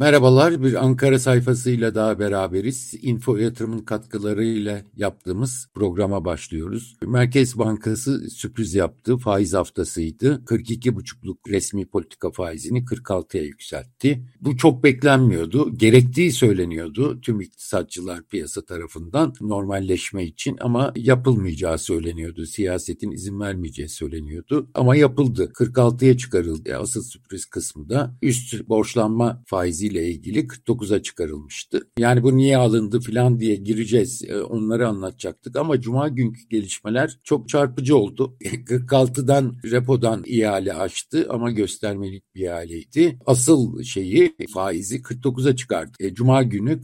Merhabalar, bir Ankara sayfasıyla daha beraberiz. Info Yatırım'ın katkılarıyla yaptığımız programa başlıyoruz. Merkez Bankası sürpriz yaptı, faiz haftasıydı. 42,5'luk resmi politika faizini 46'ya yükseltti. Bu çok beklenmiyordu, gerektiği söyleniyordu tüm iktisatçılar piyasa tarafından normalleşme için ama yapılmayacağı söyleniyordu. Siyasetin izin vermeyeceği söyleniyordu ama yapıldı. 46'ya çıkarıldı. Asıl sürpriz kısmı da üst borçlanma faizi ile ilgili 49'a çıkarılmıştı. Yani bu niye alındı falan diye gireceğiz. Onları anlatacaktık ama cuma günkü gelişmeler çok çarpıcı oldu. 46'dan repodan ihale açtı ama göstermelik bir ihaleydi. Asıl faizi 49'a çıkardı. Cuma günü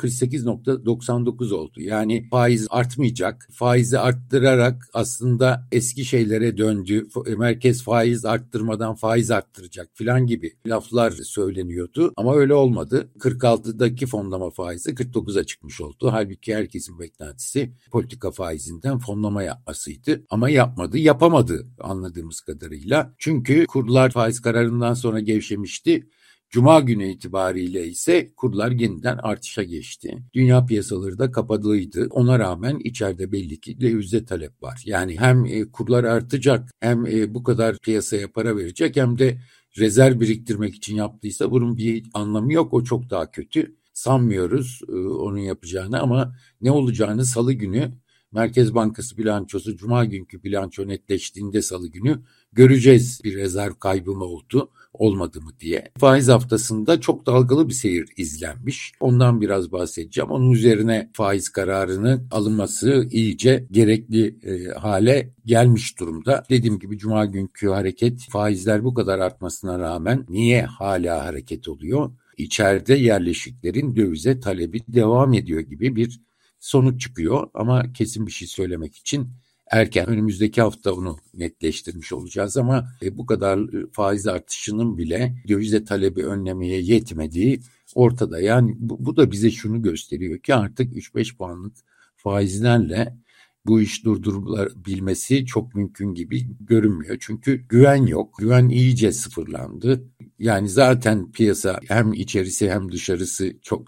48,99 oldu. Yani faiz artmayacak. Faizi arttırarak aslında eski şeylere döndü. Merkez faiz arttırmadan faiz arttıracak falan gibi laflar söyleniyordu. Ama öyle olmadı. 46'daki fonlama faizi 49'a çıkmış oldu. Halbuki herkesin beklentisi politika faizinden fonlama yapmasıydı. Ama yapmadı, yapamadı anladığımız kadarıyla. Çünkü kurlar faiz kararından sonra gevşemişti. Cuma günü itibariyle ise kurlar yeniden artışa geçti. Dünya piyasaları da kapalıydı. Ona rağmen içeride belli ki dövize talep var. Yani hem kurlar artacak hem bu kadar piyasaya para verecek hem de rezerv biriktirmek için yaptıysa bunun bir anlamı yok. O çok daha kötü. Sanmıyoruz onun yapacağını ama ne olacağını Salı günü Merkez Bankası bilançosu Cuma günkü bilanço netleştiğinde Salı günü göreceğiz bir rezerv kaybı mı oldu, olmadı mı diye. Faiz haftasında çok dalgalı bir seyir izlenmiş. Ondan biraz bahsedeceğim. Onun üzerine faiz kararının alınması iyice gerekli hale gelmiş durumda. Dediğim gibi Cuma günkü hareket faizler bu kadar artmasına rağmen niye hala hareket oluyor? İçeride yerleşiklerin dövize talebi devam ediyor gibi bir sonuç çıkıyor ama kesin bir şey söylemek için erken. Önümüzdeki hafta onu netleştirmiş olacağız ama bu kadar faiz artışının bile dövize talebi önlemeye yetmediği ortada. Yani bu da bize şunu gösteriyor ki artık 3-5 puanlık faizlerle bu iş durdurulabilmesi çok mümkün gibi görünmüyor. Çünkü güven yok. Güven iyice sıfırlandı. Yani zaten piyasa hem içerisi hem dışarısı çok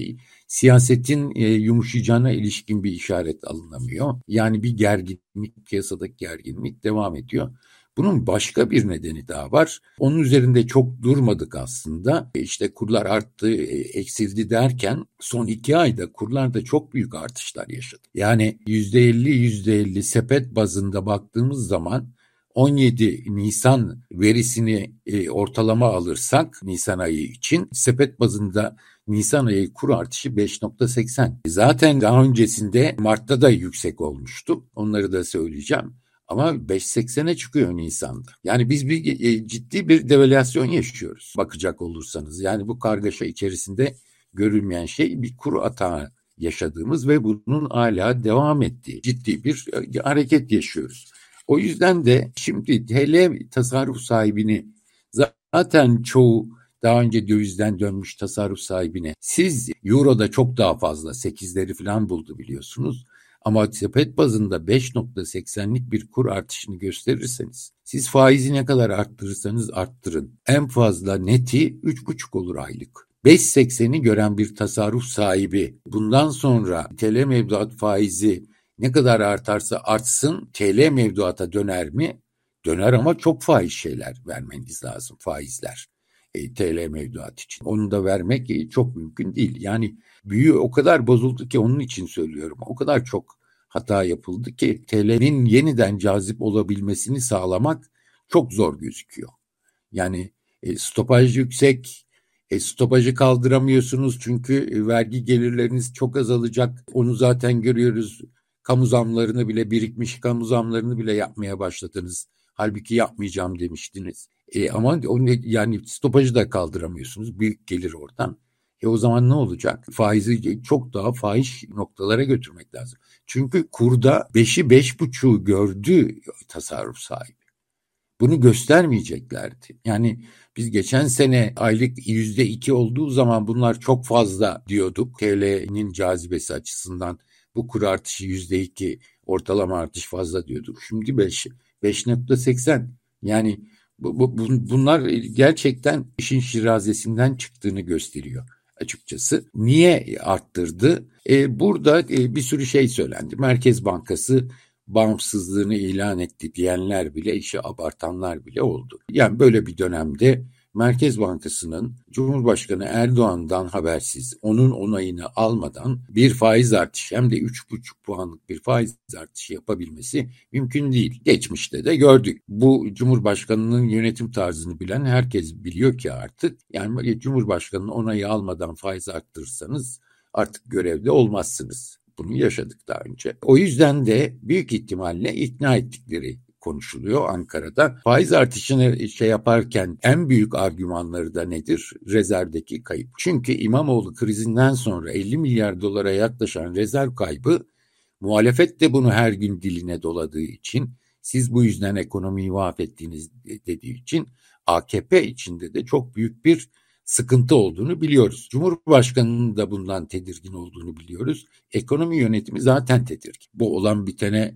siyasetin yumuşayacağına ilişkin bir işaret alınamıyor. Yani bir gerginlik, piyasadaki gerginlik devam ediyor. Bunun başka bir nedeni daha var. Onun üzerinde çok durmadık aslında. İşte kurlar arttı, eksildi derken son 2 ayda kurlarda çok büyük artışlar yaşadı. Yani %50 sepet bazında baktığımız zaman 17 Nisan verisini ortalama alırsak Nisan ayı için sepet bazında Nisan ayı kur artışı 5,80. Zaten daha öncesinde Mart'ta da yüksek olmuştu. Onları da söyleyeceğim. Ama 5,80'e çıkıyor Nisan'da. Yani biz ciddi bir devalüasyon yaşıyoruz bakacak olursanız. Yani bu kargaşa içerisinde görülmeyen şey bir kur atağı yaşadığımız ve bunun hala devam ettiği ciddi bir hareket yaşıyoruz. O yüzden de şimdi TL tasarruf sahibini zaten çoğu daha önce dövizden dönmüş tasarruf sahibine siz Euro'da çok daha fazla 8'leri falan buldu biliyorsunuz. Ama sepet bazında 5,80'lik bir kur artışını gösterirseniz siz faizi ne kadar arttırırsanız arttırın. En fazla neti 3,5 olur aylık. 5,80'i gören bir tasarruf sahibi bundan sonra TL mevduat faizi ne kadar artarsa artsın TL mevduata döner mi? Döner ama çok faiz şeyler vermeniz lazım faizler. TL mevduat için. Onu da vermek çok mümkün değil. Yani büyü o kadar bozuldu ki onun için söylüyorum. O kadar çok hata yapıldı ki TL'nin yeniden cazip olabilmesini sağlamak çok zor gözüküyor. Yani stopaj yüksek, stopajı kaldıramıyorsunuz çünkü vergi gelirleriniz çok azalacak. Onu zaten görüyoruz. Kamu zamlarını bile birikmiş kamu zamlarını bile yapmaya başladınız. Halbuki yapmayacağım demiştiniz. Ama yani stopajı da kaldıramıyorsunuz. Büyük gelir oradan. O zaman ne olacak? Faizi çok daha fahiş noktalara götürmek lazım. Çünkü kurda 5'i 5,5'u gördü tasarruf sahibi. Bunu göstermeyeceklerdi. Yani biz geçen sene aylık %2 olduğu zaman bunlar çok fazla diyorduk. TL'nin cazibesi açısından bu kur artışı %2 ortalama artış fazla diyorduk. Şimdi 5,80 yani bunlar gerçekten işin şirazesinden çıktığını gösteriyor. açıkçası. Niye arttırdı? Burada bir sürü şey söylendi. Merkez Bankası bağımsızlığını ilan etti diyenler bile, işi abartanlar bile oldu. Yani böyle bir dönemde Merkez Bankası'nın Cumhurbaşkanı Erdoğan'dan habersiz, onun onayını almadan bir faiz artışı, hem de 3,5 puanlık bir faiz artışı yapabilmesi mümkün değil. Geçmişte de gördük. Bu Cumhurbaşkanı'nın yönetim tarzını bilen herkes biliyor ki artık, yani Cumhurbaşkanı'nın onayı almadan faiz arttırırsanız artık görevde olmazsınız. Bunu yaşadık daha önce. O yüzden de büyük ihtimalle ikna ettikleri konuşuluyor Ankara'da. Faiz artışını yaparken en büyük argümanları da nedir? Rezervdeki kayıp. Çünkü İmamoğlu krizinden sonra 50 milyar dolara yaklaşan rezerv kaybı, muhalefet de bunu her gün diline doladığı için, siz bu yüzden ekonomiyi mahvettiniz dediği için, AKP içinde de çok büyük bir sıkıntı olduğunu biliyoruz. Cumhurbaşkanının da bundan tedirgin olduğunu biliyoruz. Ekonomi yönetimi zaten tedirgin. Bu olan bitene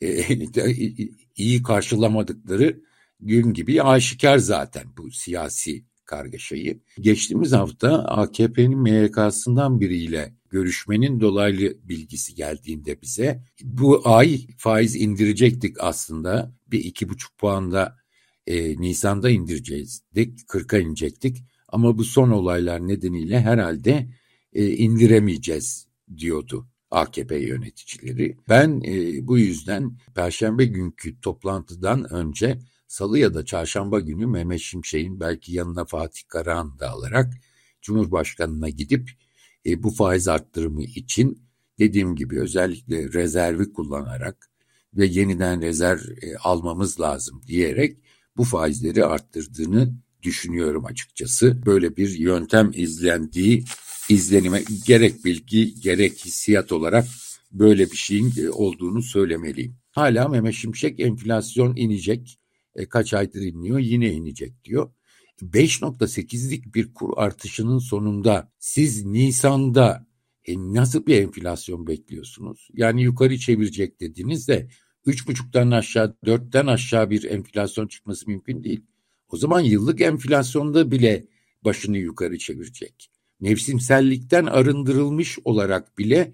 iyi karşılamadıkları gün gibi aşikar zaten bu siyasi kargaşayı. Geçtiğimiz hafta AKP'nin MYK'sından biriyle görüşmenin dolaylı bilgisi geldiğinde bize, bu ay faiz indirecektik aslında, bir 2,5 puanda Nisan'da indireceğizdik, 40'a inecektik. Ama bu son olaylar nedeniyle herhalde indiremeyeceğiz diyordu AKP yöneticileri. Ben bu yüzden Perşembe günkü toplantıdan önce Salı ya da Çarşamba günü Mehmet Şimşek'in belki yanına Fatih Karahan'ı da alarak Cumhurbaşkanı'na gidip bu faiz arttırımı için, dediğim gibi özellikle rezervi kullanarak ve yeniden rezerv almamız lazım diyerek bu faizleri arttırdığını düşünüyorum açıkçası. Böyle bir yöntem izlendiği izlenime, gerek bilgi gerek hissiyat olarak böyle bir şeyin olduğunu söylemeliyim. Hala Mehmet Şimşek enflasyon inecek, kaç aydır inmiyor, yine inecek diyor. 5,8'lik bir kur artışının sonunda siz Nisan'da nasıl bir enflasyon bekliyorsunuz? Yani yukarı çevirecek dediniz de 3,5'tan aşağı, 4'ten aşağı bir enflasyon çıkması mümkün değil. O zaman yıllık enflasyonda bile başını yukarı çevirecek. Mevsimsellikten arındırılmış olarak bile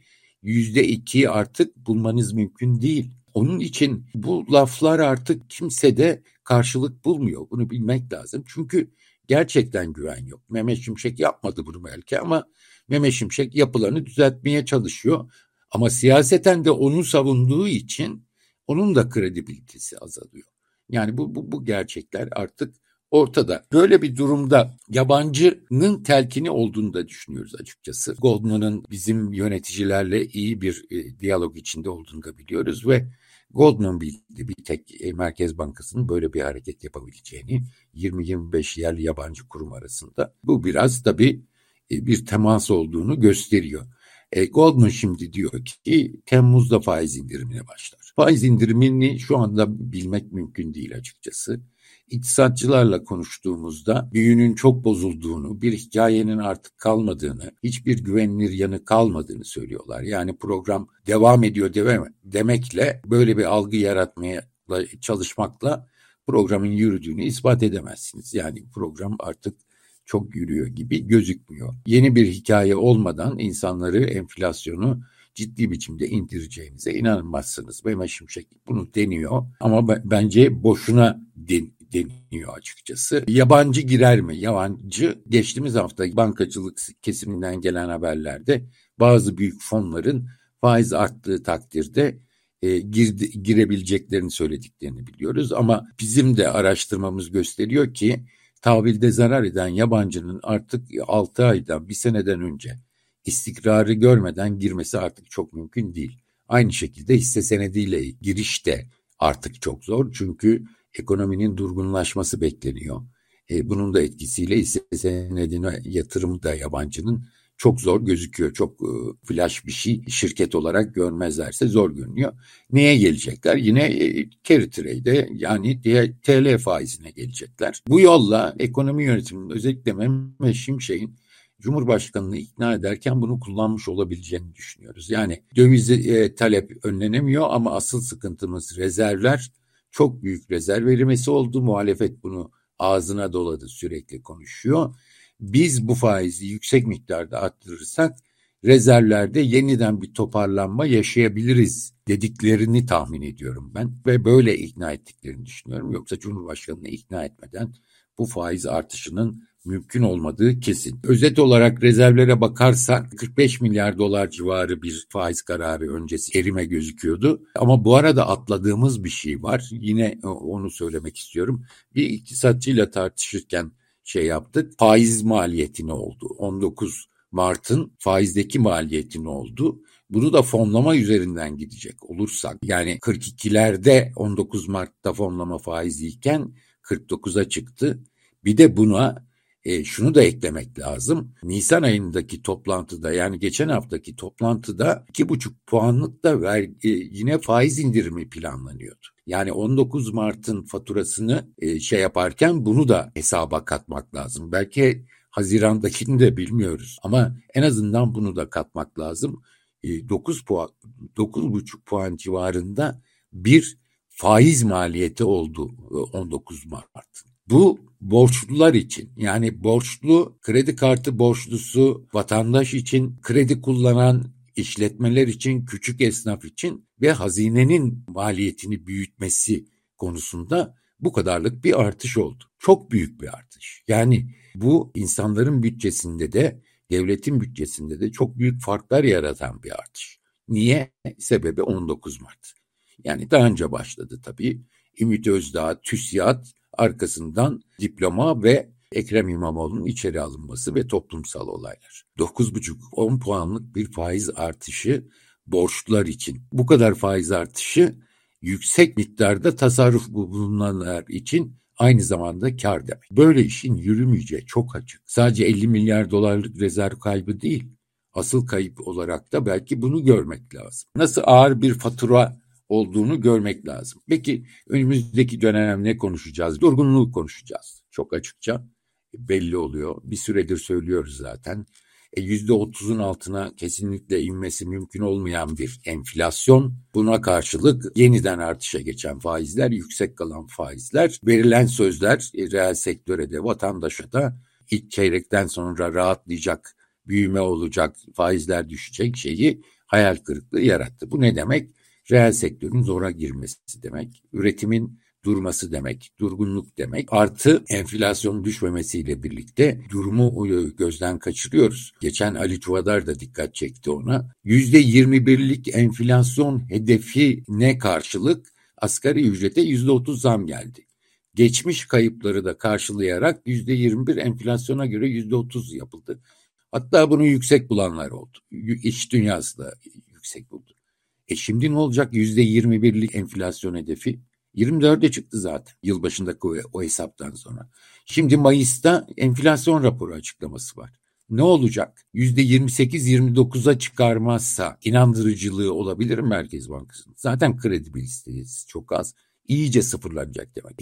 %2'yi artık bulmanız mümkün değil. Onun için bu laflar artık kimsede karşılık bulmuyor. Bunu bilmek lazım. Çünkü gerçekten güven yok. Mehmet Şimşek yapmadı bunu belki ama Mehmet Şimşek yapılanı düzeltmeye çalışıyor. Ama siyaseten de onu savunduğu için onun da kredibilitesi azalıyor. Yani bu gerçekler artık ortada. Böyle bir durumda yabancının telkini olduğunu da düşünüyoruz açıkçası. Goldman'ın bizim yöneticilerle iyi bir diyalog içinde olduğunu da biliyoruz ve Goldman bildi bir tek Merkez Bankası'nın böyle bir hareket yapabileceğini, 20-25 yerli yabancı kurum arasında. Bu biraz tabii bir temas olduğunu gösteriyor. Goldman şimdi diyor ki Temmuz'da faiz indirimine başlar. Faiz indirimini şu anda bilmek mümkün değil açıkçası. İktisatçılarla konuştuğumuzda büyünün çok bozulduğunu, bir hikayenin artık kalmadığını, hiçbir güvenilir yanı kalmadığını söylüyorlar. Yani program devam ediyor demekle, böyle bir algı yaratmaya çalışmakla programın yürüdüğünü ispat edemezsiniz. Yani program artık çok yürüyor gibi gözükmüyor. Yeni bir hikaye olmadan insanları enflasyonu ciddi biçimde indireceğinize inanmazsınız. Mehmet Şimşek bunu deniyor ama bence boşuna deniyor açıkçası. Yabancı girer mi? Yabancı, geçtiğimiz hafta bankacılık kesiminden gelen haberlerde bazı büyük fonların faiz arttığı takdirde girebileceklerini söylediklerini biliyoruz. Ama bizim de araştırmamız gösteriyor ki tahvilde zarar eden yabancının artık 6 aydan, bir seneden önce istikrarı görmeden girmesi artık çok mümkün değil. Aynı şekilde hisse senediyle giriş de artık çok zor. Çünkü ekonominin durgunlaşması bekleniyor. Bunun da etkisiyle hisse senedine yatırım da yabancının çok zor gözüküyor. Çok flash bir şey şirket olarak görmezlerse zor görünüyor. Neye gelecekler? Yine carry trade'e, yani TL faizine gelecekler. Bu yolla ekonomi yönetiminin, özellikle Mehmet Şimşek'in Cumhurbaşkanı'nı ikna ederken bunu kullanmış olabileceğini düşünüyoruz. Yani döviz talep önlenemiyor ama asıl sıkıntımız rezervler. Çok büyük rezerv erimesi oldu. Muhalefet bunu ağzına doladı, sürekli konuşuyor. biz bu faizi yüksek miktarda arttırırsak rezervlerde yeniden bir toparlanma yaşayabiliriz dediklerini tahmin ediyorum ben ve böyle ikna ettiklerini düşünüyorum. Yoksa Cumhurbaşkanı'nı ikna etmeden bu faiz artışının mümkün olmadığı kesin. Özet olarak rezervlere bakarsak 45 milyar dolar civarı bir faiz kararı öncesi erime gözüküyordu. Ama bu arada atladığımız bir şey var. Yine onu söylemek istiyorum. Bir iktisatçıyla tartışırken yaptık. Faiz maliyeti ne oldu? 19 Mart'ın faizdeki maliyeti ne oldu? Bunu da fonlama üzerinden gidecek olursak, yani 42'lerde 19 Mart'ta fonlama faiziyken 49'a çıktı. Bir de buna şunu da eklemek lazım. Nisan ayındaki toplantıda, yani geçen haftaki toplantıda 2,5 puanlık da yine faiz indirimi planlanıyordu. Yani 19 Mart'ın faturasını yaparken bunu da hesaba katmak lazım. Belki Haziran'dakini de bilmiyoruz ama en azından bunu da katmak lazım. 9,5 puan civarında bir faiz maliyeti oldu 19 Mart'ın. Bu borçlular için, yani borçlu, kredi kartı borçlusu vatandaş için, kredi kullanan işletmeler için, küçük esnaf için ve hazinenin maliyetini büyütmesi konusunda bu kadarlık bir artış oldu. Çok büyük bir artış. Yani bu insanların bütçesinde de, devletin bütçesinde de çok büyük farklar yaratan bir artış. Niye? Sebebi 19 Mart. Yani daha önce başladı tabii. Ümit Özdağ, TÜSİAD, arkasından diploma ve Ekrem İmamoğlu'nun içeri alınması ve toplumsal olaylar. 9,5-10 puanlık bir faiz artışı borçlular için. Bu kadar faiz artışı yüksek miktarda tasarruf bulunanlar için aynı zamanda kar demek. Böyle işin yürümeyeceği çok açık. Sadece 50 milyar dolarlık rezerv kaybı değil, asıl kayıp olarak da belki bunu görmek lazım. Nasıl ağır bir fatura olduğunu görmek lazım. Peki önümüzdeki dönem ne konuşacağız? Durgunluğu konuşacağız. Çok açıkça belli oluyor. Bir süredir söylüyoruz zaten. %30'un altına kesinlikle inmesi mümkün olmayan bir enflasyon. Buna karşılık yeniden artışa geçen faizler, yüksek kalan faizler, verilen sözler reel sektöre de vatandaşa da ilk çeyrekten sonra rahatlayacak, büyüme olacak, faizler düşecek şeyi hayal kırıklığı yarattı. Bu ne demek? Reel sektörün zora girmesi demek, üretimin durması demek, durgunluk demek. Artı enflasyonun düşmemesiyle birlikte durumu gözden kaçırıyoruz. Geçen Ali Çuvadar da dikkat çekti ona. %21'lik enflasyon hedefine karşılık asgari ücrete %30 zam geldi. Geçmiş kayıpları da karşılayarak %21 enflasyona göre %30 yapıldı. Hatta bunu yüksek bulanlar oldu. İş dünyası da yüksek buldu. Şimdi ne olacak? %21'lik enflasyon hedefi 24'e çıktı zaten yılbaşındaki o hesaptan sonra. Şimdi Mayıs'ta enflasyon raporu açıklaması var. Ne olacak? %28-29'a çıkarmazsa inandırıcılığı olabilir mi Merkez Bankası'nın? Zaten kredibilitesi çok az. İyice sıfırlanacak demek.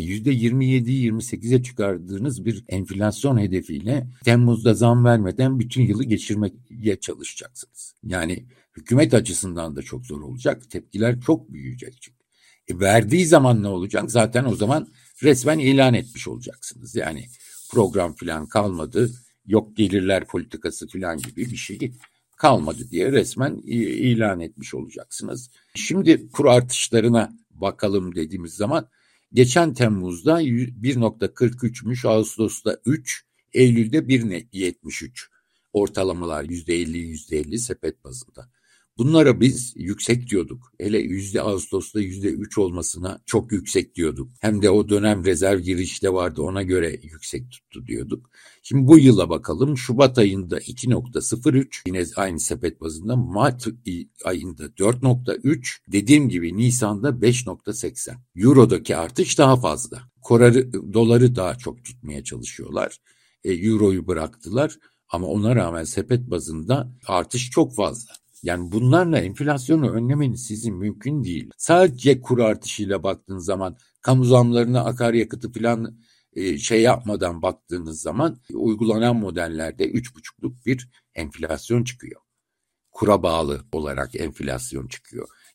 %27-28'e çıkardığınız bir enflasyon hedefiyle Temmuz'da zam vermeden bütün yılı geçirmeye çalışacaksınız. Yani hükümet açısından da çok zor olacak. Tepkiler çok büyüyecek çünkü. Verdiği zaman ne olacak? Zaten o zaman resmen ilan etmiş olacaksınız. Yani program falan kalmadı, yok gelirler politikası falan gibi bir şey kalmadı diye resmen ilan etmiş olacaksınız. Şimdi kur artışlarına bakalım dediğimiz zaman geçen Temmuz'da 1,43'müş, Ağustos'ta 3, Eylül'de 1,73 ortalamalar %50 sepet bazında. Bunlara biz yüksek diyorduk. Hele Ağustos'ta %3 olmasına çok yüksek diyorduk. Hem de o dönem rezerv girişte vardı, ona göre yüksek tuttu diyorduk. Şimdi bu yıla bakalım. Şubat ayında 2,03, yine aynı sepet bazında. Mart ayında 4,3, dediğim gibi Nisan'da 5,80. Euro'daki artış daha fazla. Doları daha çok tutmaya çalışıyorlar. Euro'yu bıraktılar ama ona rağmen sepet bazında artış çok fazla. Yani bunlarla enflasyonu önlemeniz sizin mümkün değil. Sadece kur artışıyla baktığınız zaman, kamu zamlarına, akaryakıtı falan yapmadan baktığınız zaman uygulanan modellerde 3,5'luk bir enflasyon çıkıyor. Kura bağlı olarak enflasyon çıkıyor.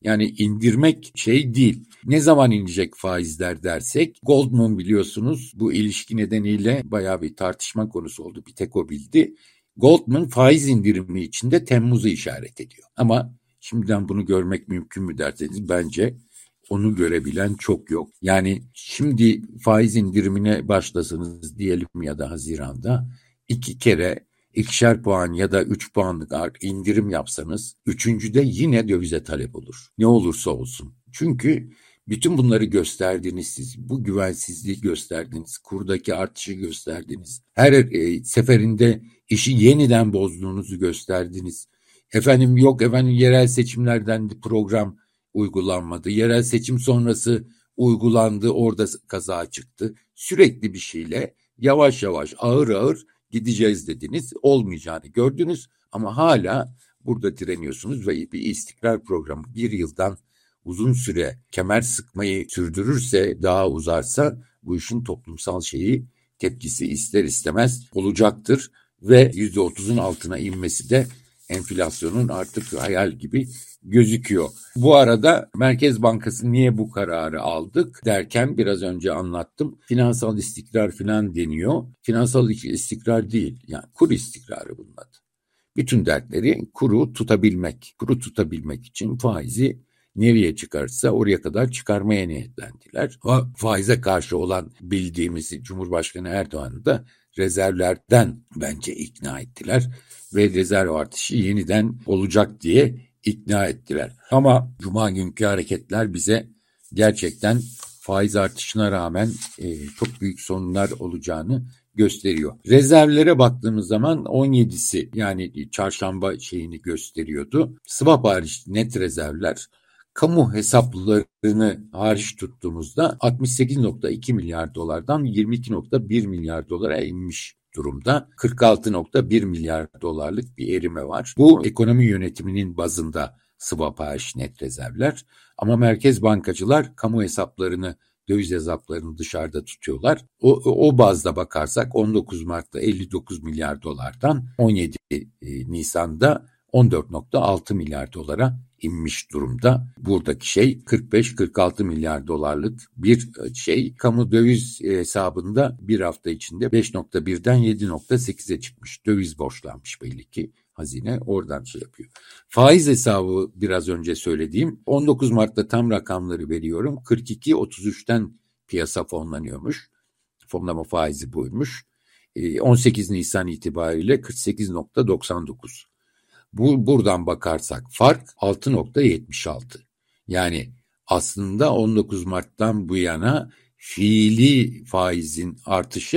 Yani indirmek şey değil. Ne zaman inecek faizler dersek, Goldman biliyorsunuz bu ilişki nedeniyle bayağı bir tartışma konusu oldu. Bir tek o bildi. Goldman faiz indirimi içinde Temmuz'u işaret ediyor. Ama şimdiden bunu görmek mümkün mü derseniz bence onu görebilen çok yok. Yani şimdi faiz indirimine başlasanız diyelim ya da Haziran'da 2 kere 2'şer puan ya da 3 puanlık indirim yapsanız üçüncüde yine dövize talep olur. Ne olursa olsun. Çünkü bütün bunları gösterdiniz siz. Bu güvensizliği gösterdiniz. Kurdaki artışı gösterdiniz. Her seferinde işi yeniden bozduğunuzu gösterdiniz. Efendim yok efendim yerel seçimlerden program uygulanmadı. Yerel seçim sonrası uygulandı, orada kaza çıktı. Sürekli bir şeyle yavaş yavaş ağır ağır gideceğiz dediniz. Olmayacağını gördünüz ama hala burada direniyorsunuz ve bir istikrar programı bir yıldan uzun süre kemer sıkmayı sürdürürse, daha uzarsa bu işin toplumsal tepkisi ister istemez olacaktır ve %30'un altına inmesi de enflasyonun artık hayal gibi gözüküyor. Bu arada Merkez Bankası niye bu kararı aldık derken biraz önce anlattım. Finansal istikrar falan deniyor. Finansal istikrar değil, yani kur istikrarı bunun adı. Bütün dertleri kuru tutabilmek. Kuru tutabilmek için faizi nereye çıkarsa oraya kadar çıkarmaya niyetlendiler. Faize karşı olan bildiğimiz Cumhurbaşkanı Erdoğan'ı da rezervlerden bence ikna ettiler ve rezerv artışı yeniden olacak diye ikna ettiler. Ama Cuma günkü hareketler bize gerçekten faiz artışına rağmen çok büyük sorunlar olacağını gösteriyor. Rezervlere baktığımız zaman 17'si yani çarşamba gösteriyordu. Swap hariç net rezervler kamu hesaplarını hariç tuttuğumuzda 68,2 milyar dolardan 22,1 milyar dolara inmiş durumda. 46,1 milyar dolarlık bir erime var. Bu ekonomi yönetiminin bazında swap hariç net rezervler. Ama merkez bankacılar kamu hesaplarını, döviz hesaplarını dışarıda tutuyorlar. O bazda bakarsak 19 Mart'ta 59 milyar dolardan 17 Nisan'da 14,6 milyar dolara inmiş durumda. Buradaki 45-46 milyar dolarlık bir kamu döviz hesabında bir hafta içinde 5,1'den 7,8'e çıkmış. Döviz borçlanmış belli ki. Hazine oradan yapıyor. Faiz hesabı biraz önce söylediğim 19 Mart'ta tam rakamları veriyorum. 42.33'ten piyasa fonlanıyormuş. Fonlama faizi buymuş. 18 Nisan itibariyle 48,99. Buradan bakarsak fark 6,76. Yani aslında 19 Mart'tan bu yana fiili faizin artışı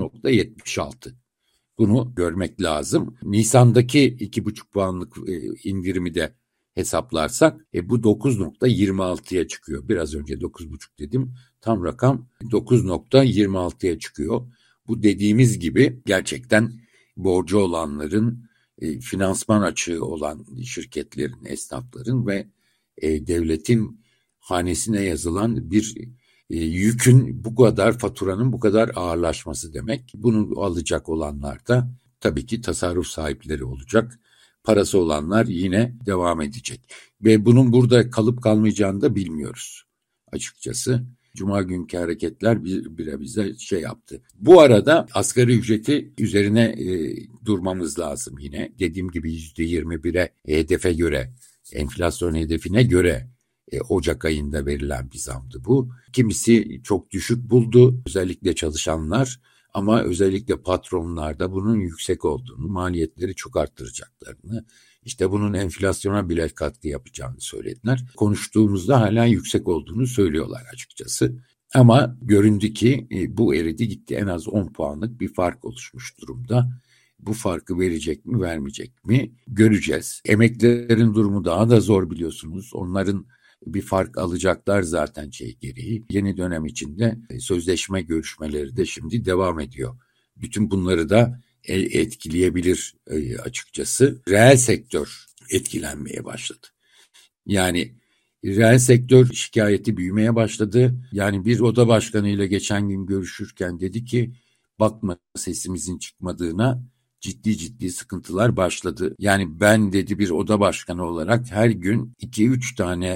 6,76. Bunu görmek lazım. Nisan'daki 2,5 puanlık indirimi de hesaplarsak bu 9,26'ya çıkıyor. Biraz önce 9,5 dedim. Tam rakam 9,26'ya çıkıyor. Bu dediğimiz gibi gerçekten borcu olanların, finansman açığı olan şirketlerin, esnafların ve devletin hanesine yazılan bir yükün bu kadar, faturanın bu kadar ağırlaşması demek. Bunu alacak olanlar da tabii ki tasarruf sahipleri olacak. Parası olanlar yine devam edecek. Ve bunun burada kalıp kalmayacağını da bilmiyoruz açıkçası. Cuma günkü hareketler bize yaptı. Bu arada asgari ücreti üzerine durmamız lazım yine. Dediğim gibi %21'e hedefe göre, enflasyon hedefine göre Ocak ayında verilen bir zamdı bu. Kimisi çok düşük buldu, özellikle çalışanlar, ama özellikle patronlar da bunun yüksek olduğunu, maliyetleri çok arttıracaklarını, işte bunun enflasyona bile katkı yapacağını söylediler. Konuştuğumuzda hala yüksek olduğunu söylüyorlar açıkçası. Ama göründü ki bu eridi gitti, en az 10 puanlık bir fark oluşmuş durumda. Bu farkı verecek mi, vermeyecek mi göreceğiz. Emeklilerin durumu daha da zor biliyorsunuz. Onların bir fark alacaklar zaten gereği. Yeni dönem içinde sözleşme görüşmeleri de şimdi devam ediyor. Bütün bunları da etkileyebilir açıkçası. Reel sektör etkilenmeye başladı. Yani reel sektör şikayeti büyümeye başladı. Yani bir oda başkanıyla geçen gün görüşürken dedi ki bakma sesimizin çıkmadığına, ciddi sıkıntılar başladı. Yani ben dedi bir oda başkanı olarak her gün 2-3 tane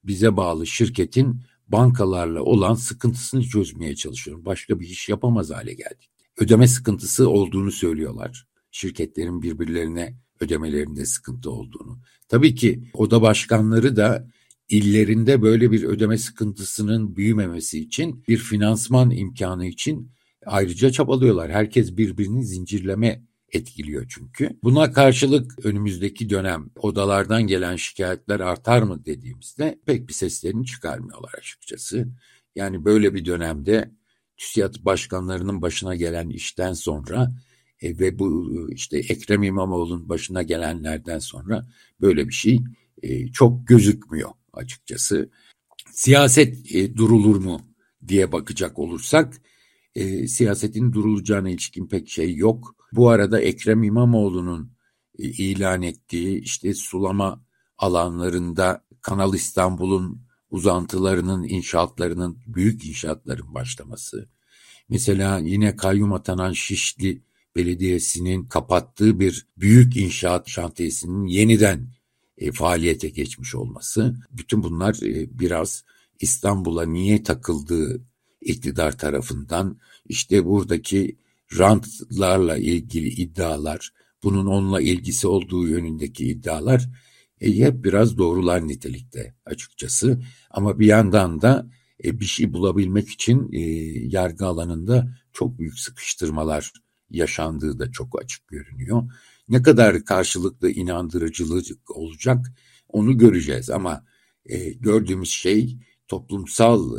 bize bağlı şirketin bankalarla olan sıkıntısını çözmeye çalışıyorum. Başka bir iş yapamaz hale geldik. Ödeme sıkıntısı olduğunu söylüyorlar. Şirketlerin birbirlerine ödemelerinde sıkıntı olduğunu. Tabii ki oda başkanları da illerinde böyle bir ödeme sıkıntısının büyümemesi için, bir finansman imkanı için ayrıca çabalıyorlar. Herkes birbirini zincirleme etkiliyor çünkü. Buna karşılık önümüzdeki dönem odalardan gelen şikayetler artar mı dediğimizde pek bir seslerini çıkarmıyorlar açıkçası. Yani böyle bir dönemde TÜSİAD başkanlarının başına gelen işten sonra ve bu işte Ekrem İmamoğlu'nun başına gelenlerden sonra böyle bir şey çok gözükmüyor açıkçası. Siyaset durulur mu diye bakacak olursak siyasetin durulacağına ilişkin pek şey yok. Bu arada Ekrem İmamoğlu'nun ilan ettiği işte sulama alanlarında Kanal İstanbul'un uzantılarının inşaatlarının, büyük inşaatların başlaması. Mesela yine kayyum atanan Şişli Belediyesi'nin kapattığı bir büyük inşaat şantiyesinin yeniden faaliyete geçmiş olması. Bütün bunlar biraz İstanbul'a niye takıldığı iktidar tarafından, işte buradaki rantlarla ilgili iddialar, bunun onunla ilgisi olduğu yönündeki iddialar hep biraz doğrular nitelikte açıkçası. Ama bir yandan da bir şey bulabilmek için yargı alanında çok büyük sıkıştırmalar yaşandığı da çok açık görünüyor. Ne kadar karşılıklı inandırıcılık olacak onu göreceğiz ama gördüğümüz şey toplumsal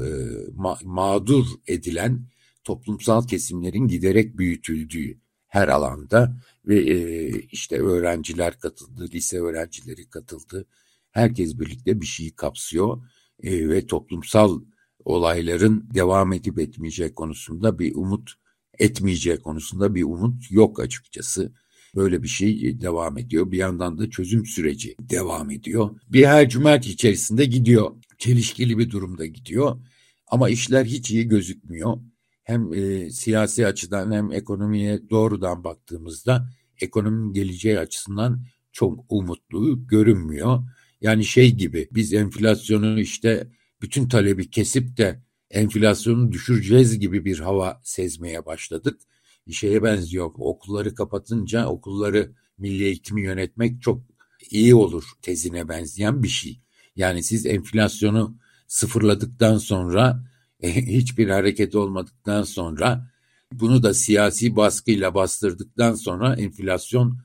mağdur edilen toplumsal kesimlerin giderek büyütüldüğü her alanda ve işte öğrenciler katıldı, lise öğrencileri katıldı. Herkes birlikte bir şeyi kapsıyor ve toplumsal olayların devam edip etmeyeceği konusunda bir umut, etmeyeceği konusunda bir umut yok açıkçası. Böyle bir şey devam ediyor. Bir yandan da çözüm süreci devam ediyor. Bir hercümerk içerisinde gidiyor. Çelişkili bir durumda gidiyor. Ama işler hiç iyi gözükmüyor. Hem siyasi açıdan hem ekonomiye doğrudan baktığımızda ekonominin geleceği açısından çok umutlu görünmüyor. Yani şey gibi, biz enflasyonu işte bütün talebi kesip de enflasyonu düşüreceğiz gibi bir hava sezmeye başladık. Şeye benziyor, okulları kapatınca okulları, milli eğitimi yönetmek çok iyi olur tezine benzeyen bir şey. Yani siz enflasyonu sıfırladıktan sonra hiçbir hareket olmadıktan sonra bunu da siyasi baskıyla bastırdıktan sonra enflasyon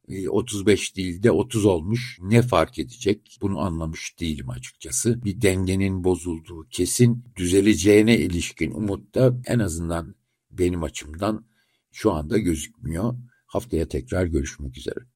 35 değil de 30 olmuş. Ne fark edecek? Bunu anlamış değilim açıkçası. Bir dengenin bozulduğu kesin, düzeleceğine ilişkin umut da en azından benim açımdan şu anda gözükmüyor. Haftaya tekrar görüşmek üzere.